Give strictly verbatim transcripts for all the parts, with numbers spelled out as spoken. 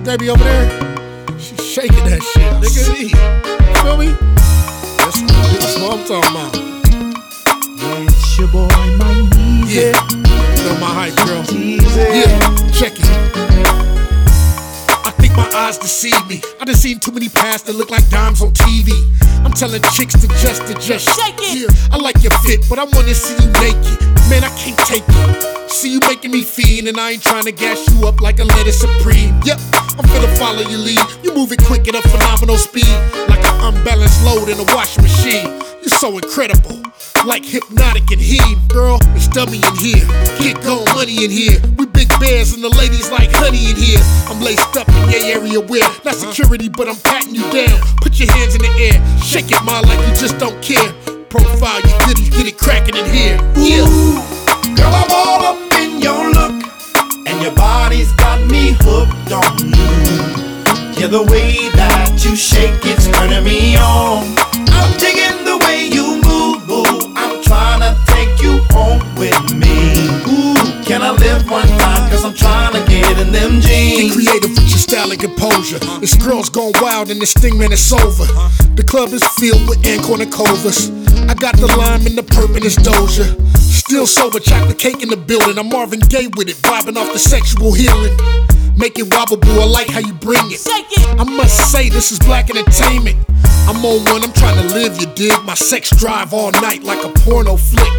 Debbie over there, she's shaking that shit, nigga. See, feel me? That's, that's what I'm talking about. Yeah, it's your boy, Mike Easy. Yeah, you know my hype, girl. Easy. Yeah, check it. I think my eyes deceive me. I done seen too many paths that look like dimes on T V. I'm telling chicks to just to just shake it. Yeah, I like your fit, but I wanna see you naked. Man, I can't take it. See you making me fiend, and I ain't trying to gas you up like a lettuce supreme. Yep, I'm finna follow your lead. You moving quick at a phenomenal speed, like an unbalanced load in a washing machine. You're so incredible, like hypnotic and heat. Girl, it's dummy in here. Get going money in here. We big bears and the ladies like honey in here. I'm laced up in your area where not security, but I'm patting you down. Put your hands in the air, shake it, ma, like you just don't care. Profile your goodies, get it cracking in here. Yeah. Ooh, girl, I'm all up in your look, and your body's got me hooked on you. Yeah, the way that you shake it's turning me on. I'm digging the way you move, boo. I'm trying to take you home with me. Ooh, can I live one time? Cause I'm trying to get in them jeans. Get creative with your style and composure. This girl's gone wild and this thing, man, it's over. The club is filled with Ann Cornucovas. I got the lime and the perp and it's Doja. Still sober, chocolate cake in the building. I'm Marvin Gaye with it, vibing off the sexual healing. Make it wobble, boo, I like how you bring it. I must say, this is black entertainment. I'm on one, I'm trying to live, you dig? My sex drive all night like a porno flick.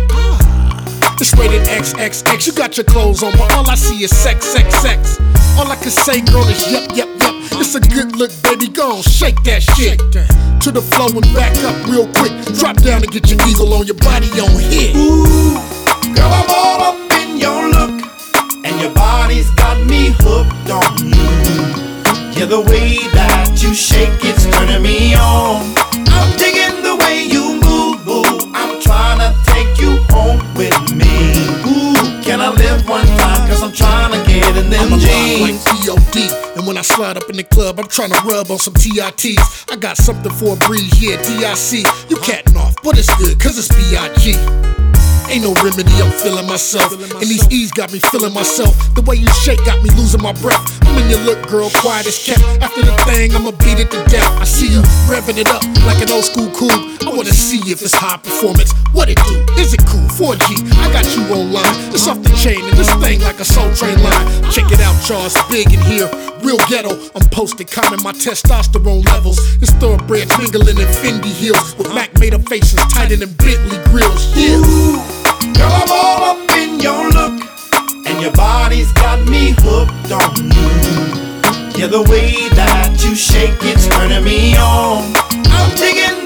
It's rated X X X, you got your clothes on, but all I see is sex, sex, sex. All I can say, girl, is yep, yep, yep. It's a good look, baby, go on, shake that shit. To the flow and back up real quick. Drop down and get your eagle on your body on hit. Ooh, girl, I'm all up in your look, and your body's got me hooked on you. Yeah, the way that you shake it's turning me on. I'm digging the way you move, boo. I'm trying to take you home with me. Ooh, can I live one time? Cause I'm trying to get in them I'm jeans. like P O D, and when I slide up in the club, I'm trying to rub on some T I Ts. I got something for a breeze, yeah, D I C. You catting off, but it's good, cause it's B I G. Ain't no remedy, I'm feeling myself. And these E's got me feeling myself. The way you shake got me losing my breath. I'm in your look, girl, quiet as kept. After the thing, I'ma beat it to death. I see you revving it up like an old school cool. I wanna see if it's high performance. What it do? Is it cool? four G, I got you online. It's off the chain and this thing like a Soul Train line. Check it out, y'all, it's big in here. Real ghetto, I'm posted, counting my testosterone levels. It's thoroughbreds mingling in Fendi heels with Mac made up faces tighter than Bentley grills. Yeah. Ooh, girl, I'm all up in your look, and your body's got me hooked on you. Yeah, the way that you shake it's turning me on. I'm digging